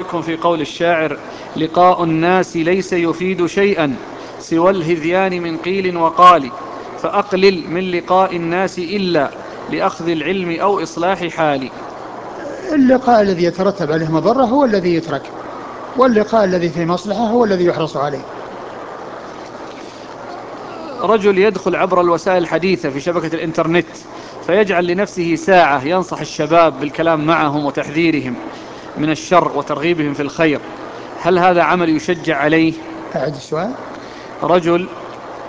رأيكم في قول الشاعر: لقاء الناس ليس يفيد شيئا سوى الهذيان من قيل وقال، فأقلل من لقاء الناس إلا لأخذ العلم أو إصلاح حال. اللقاء الذي يترتب عليه مضرة هو الذي يترك، واللقاء الذي فيه مصلحة هو الذي يحرص عليه. رجل يدخل عبر الوسائل الحديثة في شبكة الإنترنت فيجعل لنفسه ساعة ينصح الشباب بالكلام معهم وتحذيرهم من الشر وترغيبهم في الخير، هل هذا عمل يشجع عليه؟ أعد السؤال. رجل